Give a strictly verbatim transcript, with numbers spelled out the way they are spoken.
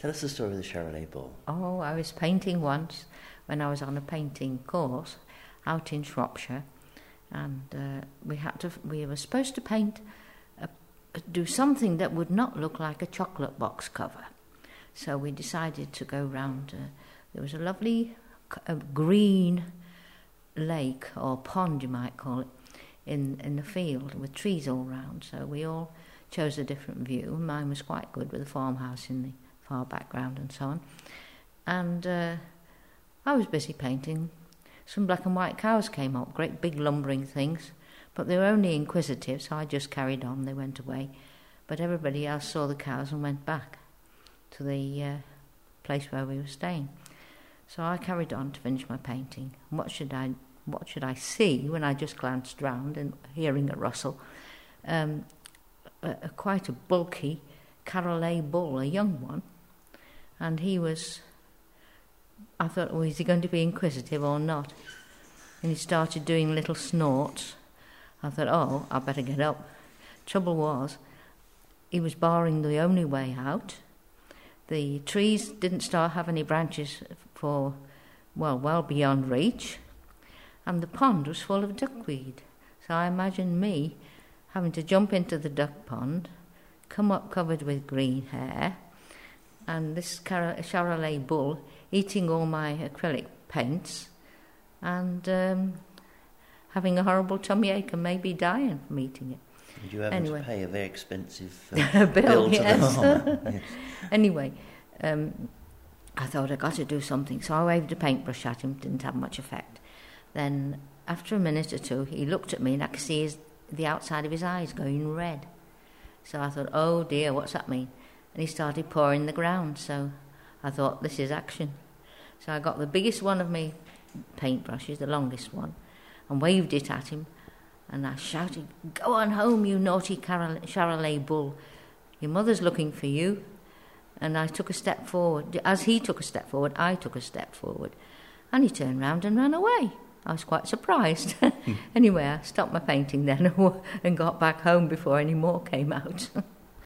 Tell us the story of the Charolais Bull. Oh, I was painting once when I was on a painting course out in Shropshire, and uh, we had to. We were supposed to paint, a, do something that would not look like a chocolate box cover. So we decided to go round. Uh, there was a lovely uh, green lake or pond, you might call it, in in the field with trees all round. So we all chose a different view. Mine was quite good with a farmhouse in the far background and so on. And uh, I was busy painting. Some black and white cows came up, great big lumbering things, but they were only inquisitive, so I just carried on. They went away. But everybody else saw the cows and went back to the uh, place where we were staying. So I carried on to finish my painting. What should I what should I see when I just glanced round and hearing a rustle? Um, a, a quite a bulky Charolais bull, a young one. And he was, I thought, oh, is he going to be inquisitive or not? And he started doing little snorts. I thought, oh, I better get up. Trouble was, he was barring the only way out. The trees didn't start having any branches for, well, well beyond reach. And the pond was full of duckweed. So I imagined me having to jump into the duck pond, come up covered with green hair, and this Car- Charolais bull eating all my acrylic paints and um, having a horrible tummy ache and maybe dying from eating it. Did you have anyway. to pay a very expensive uh, bill, bill to yes. the farmer? Yes. Anyway, um, I thought I'd got to do something, so I waved a paintbrush at him, didn't have much effect. Then, after a minute or two, he looked at me and I could see his, the outside of his eyes going red. So I thought, oh dear, what's that mean? And he started pouring the ground, so I thought, this is action. So I got the biggest one of my paintbrushes, the longest one, and waved it at him, and I shouted, go on home, you naughty Charolais bull. Your mother's looking for you. And I took a step forward. As he took a step forward, I took a step forward. And he turned round and ran away. I was quite surprised. Anyway, I stopped my painting then and got back home before any more came out.